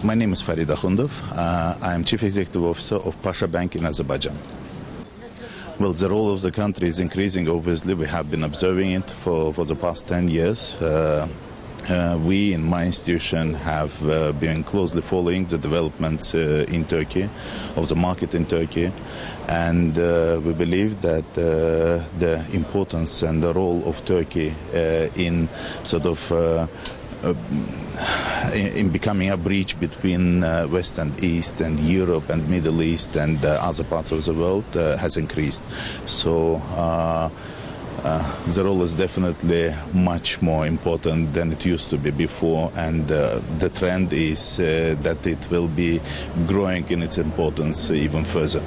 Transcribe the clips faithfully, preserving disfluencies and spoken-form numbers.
My name is Farid Akhundov. Uh, I am Chief Executive Officer of Pasha Bank in Azerbaijan. Well, the role of the country is increasing, obviously. We have been observing it for, for the past ten years. Uh, uh, we in my institution have uh, been closely following the developments uh, in Turkey, of the market in Turkey, and uh, we believe that uh, the importance and the role of Turkey uh, in sort of uh, Uh, in becoming a bridge between uh, West and East and Europe and Middle East and uh, other parts of the world uh, has increased. So uh, uh, the role is definitely much more important than it used to be before, and uh, the trend is uh, that it will be growing in its importance even further.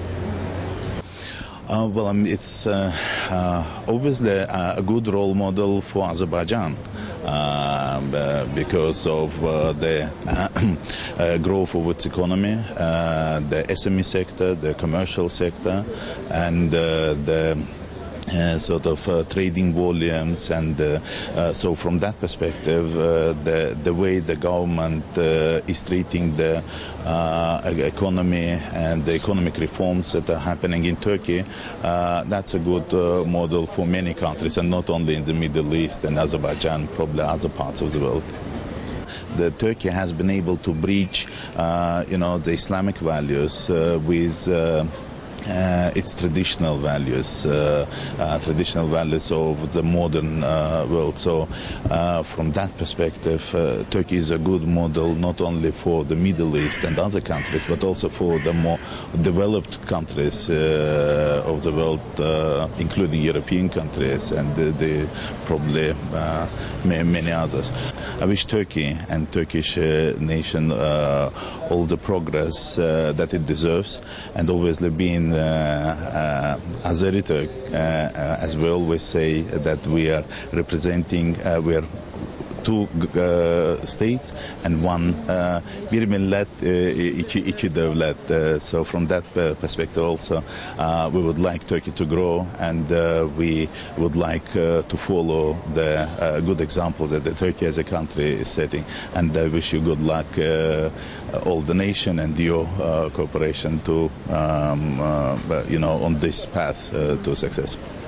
Uh, well, I mean, it's uh, uh, obviously a, a good role model for Azerbaijan uh, uh, because of uh, the uh, growth of its economy, uh, the S M E sector, the commercial sector, and uh, the Uh, sort of uh, trading volumes, and uh, uh, so from that perspective, uh, the the way the government uh, is treating the uh, economy and the economic reforms that are happening in Turkey, uh, that's a good uh, model for many countries, and not only in the Middle East and Azerbaijan, probably other parts of the world. The Turkey has been able to bridge, uh, you know, the Islamic values uh, with Uh, Uh, its traditional values, uh, uh, traditional values of the modern uh, world. So uh, from that perspective, uh, Turkey is a good model not only for the Middle East and other countries, but also for the more developed countries uh, of the world, uh, including European countries and the, the probably uh, many others. I wish Turkey and Turkish uh, nation uh, all the progress uh, that it deserves, and obviously being Uh, uh, Azeri Turk, uh, uh, as we always say, that we are representing, uh, we are two uh, states and one uh, bir millet, uh, iki, iki devlet. Uh, so from that perspective also, uh, we would like Turkey to grow, and uh, we would like uh, to follow the uh, good example that the Turkey as a country is setting. And I wish you good luck, uh, all the nation and your uh, cooperation to, um, uh, you know, on this path uh, to success.